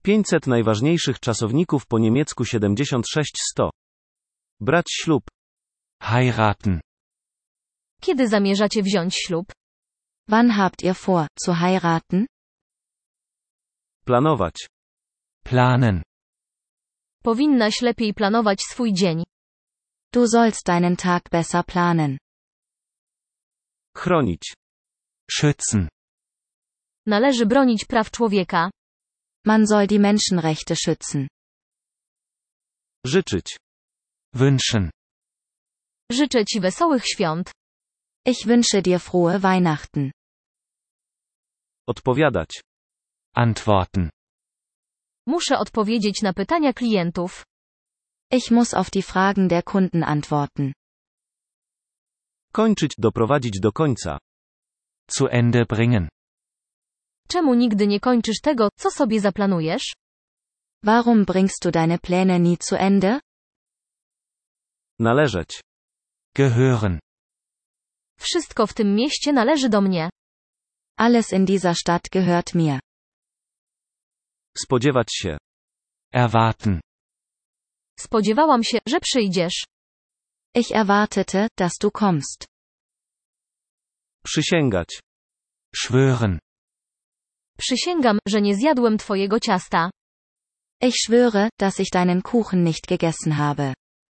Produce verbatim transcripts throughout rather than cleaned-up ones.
pięćset najważniejszych czasowników po niemiecku siedemdziesiąt sześć sto. Brać ślub. Heiraten. Kiedy zamierzacie wziąć ślub? Wann habt ihr vor, zu heiraten? Planować. Planen. Powinnaś lepiej planować swój dzień. Du sollst deinen Tag besser planen. Chronić. Schützen. Należy bronić praw człowieka. Man soll die Menschenrechte schützen. Życzyć. Wünschen. Życzę ci wesołych świąt. Ich wünsche dir frohe Weihnachten. Odpowiadać. Antworten. Muszę odpowiedzieć na pytania klientów. Ich muss auf die Fragen der Kunden antworten. Kończyć, doprowadzić do końca. Zu Ende bringen. Czemu nigdy nie kończysz tego, co sobie zaplanujesz? Warum bringst du deine Pläne nie zu Ende? Należeć. Gehören. Wszystko w tym mieście należy do mnie. Alles in dieser Stadt gehört mir. Spodziewać się. Erwarten. Spodziewałam się, że przyjdziesz. Ich erwartete, dass du kommst. Przysięgać. Schwören. Przysięgam, że nie zjadłem twojego ciasta. Ich schwöre, dass ich deinen Kuchen nicht gegessen habe.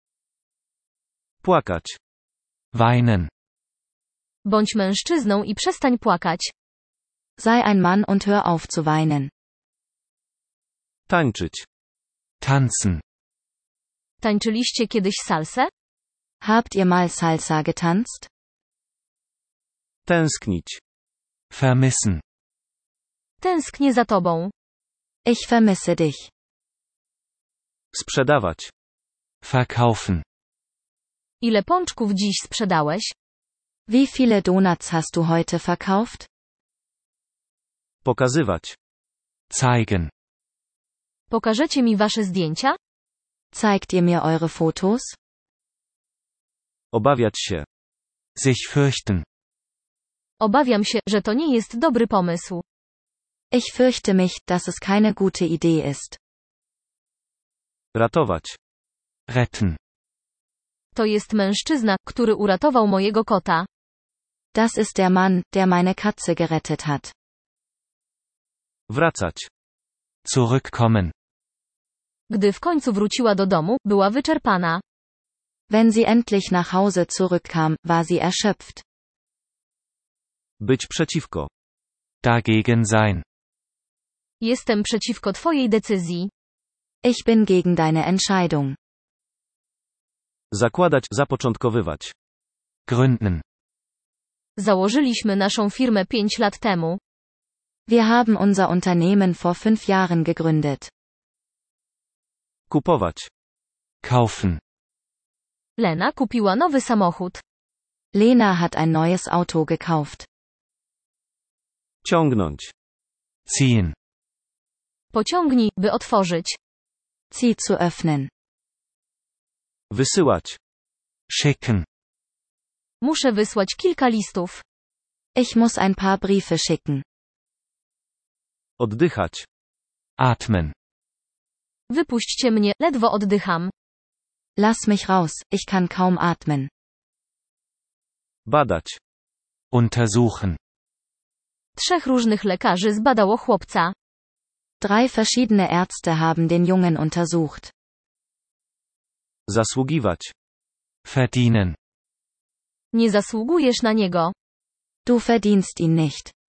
Płakać. Weinen. Bądź mężczyzną i przestań płakać. Sei ein Mann und hör auf zu weinen. Tańczyć. Tanzen. Tańczyliście kiedyś salsę? Habt ihr mal Salsa getanzt? Tęsknić. Vermissen. Tęsknię za tobą. Ich vermisse dich. Sprzedawać. Verkaufen. Ile pączków dziś sprzedałeś? Wie viele Donuts hast du heute verkauft? Pokazywać. Zeigen. Pokażecie mi wasze zdjęcia? Zeigt ihr mir eure Fotos? Obawiać się. Sich fürchten. Obawiam się, że to nie jest dobry pomysł. Ich fürchte mich, dass es keine gute Idee ist. Ratować. Retten. To jest mężczyzna, który uratował mojego kota. Das ist der Mann, der meine Katze gerettet hat. Wracać. Zurückkommen. Gdy w końcu wróciła do domu, była wyczerpana. Wenn sie endlich nach Hause zurückkam, war sie erschöpft. Być przeciwko. Dagegen sein. Jestem przeciwko twojej decyzji. Ich bin gegen deine Entscheidung. Zakładać, zapoczątkowywać. Gründen. Założyliśmy naszą firmę pięć lat temu. Wir haben unser Unternehmen vor fünf Jahren gegründet. Kupować. Kaufen. Lena kupiła nowy samochód. Lena hat ein neues Auto gekauft. Ciągnąć. Ziehen. Pociągnij, by otworzyć. Zieh zu öffnen. Wysyłać. Schicken. Muszę wysłać kilka listów. Ich muss ein paar Briefe schicken. Oddychać. Atmen. Wypuśćcie mnie, ledwo oddycham. Lass mich raus, ich kann kaum atmen. Badać. Untersuchen. Trzech różnych lekarzy zbadało chłopca. Drei verschiedene Ärzte haben den Jungen untersucht. Zasługiwać. Verdienen. Nie zasługujesz na niego. Du verdienst ihn nicht.